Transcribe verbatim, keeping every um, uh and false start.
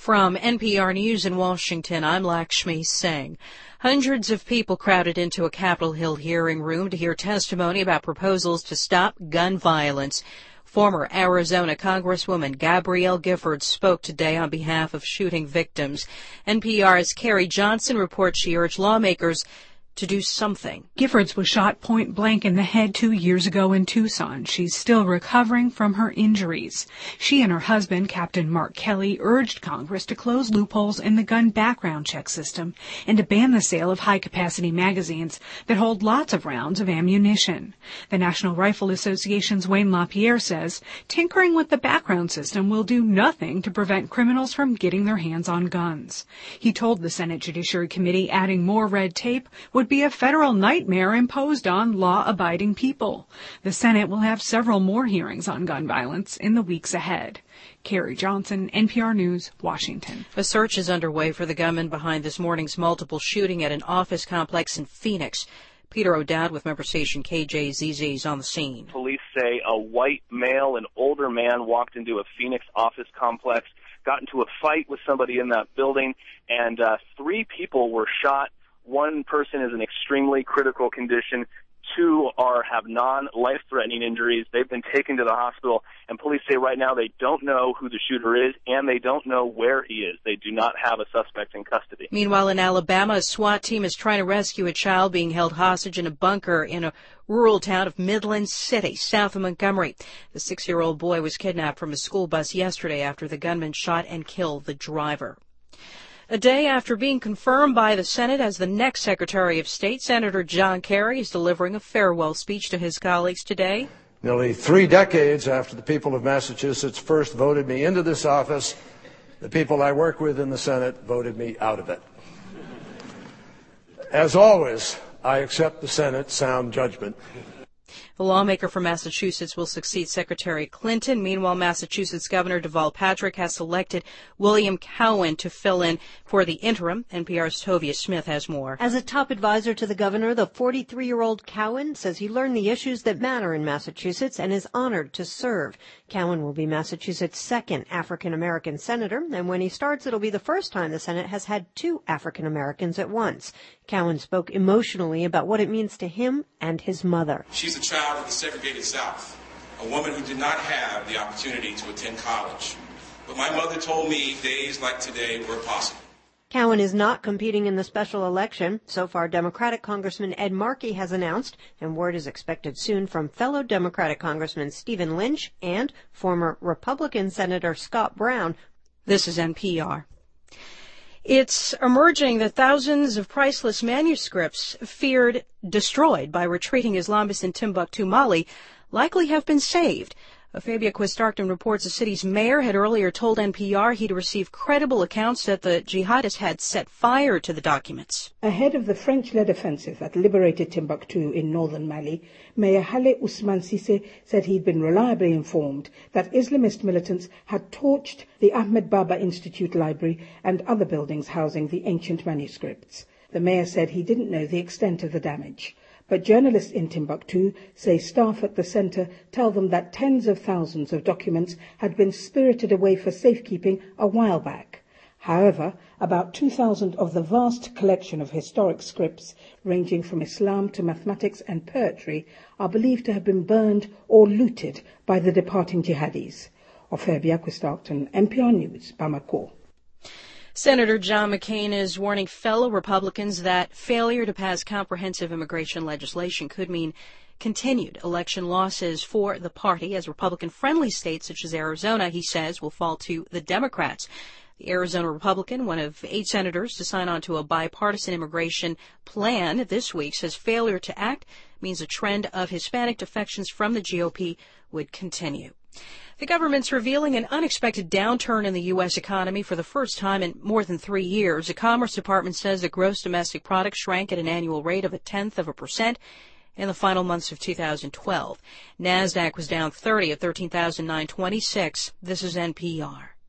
From N P R News in Washington, I'm Lakshmi Singh. Hundreds of people crowded into a Capitol Hill hearing room to hear testimony about proposals to stop gun violence. Former Arizona Congresswoman Gabrielle Giffords spoke today on behalf of shooting victims. N P R's Carrie Johnson reports she urged lawmakers to do something. Giffords was shot point blank in the head two years ago in Tucson. She's still recovering from her injuries. She and her husband, Captain Mark Kelly, urged Congress to close loopholes in the gun background check system and to ban the sale of high-capacity magazines that hold lots of rounds of ammunition. The National Rifle Association's Wayne LaPierre says tinkering with the background system will do nothing to prevent criminals from getting their hands on guns. He told the Senate Judiciary Committee adding more red tape would be a federal nightmare imposed on law-abiding people. The Senate will have several more hearings on gun violence in the weeks ahead. Carrie Johnson, N P R News, Washington. A search is underway for the gunman behind this morning's multiple shooting at an office complex in Phoenix. Peter O'Dowd with member station K J Z Z is on the scene. Police say a white male, an older man, walked into a Phoenix office complex, got into a fight with somebody in that building, and uh, three people were shot. One person is in extremely critical condition. Two are have non-life-threatening injuries. They've been taken to the hospital, and police say right now they don't know who the shooter is, and they don't know where he is. They do not have a suspect in custody. Meanwhile, in Alabama, a SWAT team is trying to rescue a child being held hostage in a bunker in a rural town of Midland City, south of Montgomery. The six-year-old boy was kidnapped from a school bus yesterday after the gunman shot and killed the driver. A day after being confirmed by the Senate as the next Secretary of State, Senator John Kerry is delivering a farewell speech to his colleagues today. Nearly three decades after the people of Massachusetts first voted me into this office, the people I work with in the Senate voted me out of it. As always, I accept the Senate's sound judgment. The lawmaker from Massachusetts will succeed Secretary Clinton. Meanwhile, Massachusetts Governor Deval Patrick has selected William Cowan to fill in for the interim. N P R's Tovia Smith has more. As a top advisor to the governor, the forty-three-year-old Cowan says he learned the issues that matter in Massachusetts and is honored to serve. Cowan will be Massachusetts' second African-American senator, and when he starts, it'll be the first time the Senate has had two African-Americans at once. Cowan spoke emotionally about what it means to him and his mother. She's a child of the segregated South, a woman who did not have the opportunity to attend college. But my mother told me days like today were possible. Cowan is not competing in the special election. So far, Democratic Congressman Ed Markey has announced, and word is expected soon from fellow Democratic Congressman Stephen Lynch and former Republican Senator Scott Brown. This is N P R. It's emerging that thousands of priceless manuscripts feared destroyed by retreating Islamists in Timbuktu, Mali, likely have been saved. Fabia Quistarkton reports the city's mayor had earlier told N P R he'd received credible accounts that the jihadists had set fire to the documents. Ahead of the French-led offensive that liberated Timbuktu in northern Mali, Mayor Haile Ousmane Cissé said he'd been reliably informed that Islamist militants had torched the Ahmed Baba Institute Library and other buildings housing the ancient manuscripts. The mayor said he didn't know the extent of the damage. But journalists in Timbuktu say staff at the centre tell them that tens of thousands of documents had been spirited away for safekeeping a while back. However, about two thousand of the vast collection of historic scripts, ranging from Islam to mathematics and poetry, are believed to have been burned or looted by the departing jihadis. Fabia Quistarkton, N P R News, Bamako. Senator John McCain is warning fellow Republicans that failure to pass comprehensive immigration legislation could mean continued election losses for the party, as Republican-friendly states such as Arizona, he says, will fall to the Democrats. The Arizona Republican, one of eight senators to sign on to a bipartisan immigration plan this week, says failure to act means a trend of Hispanic defections from the G O P would continue. The government's revealing an unexpected downturn in the U S economy for the first time in more than three years. The Commerce Department says that gross domestic product shrank at an annual rate of a tenth of a percent in the final months of two thousand twelve. NASDAQ was down thirty at thirteen thousand nine hundred twenty-six. This is N P R.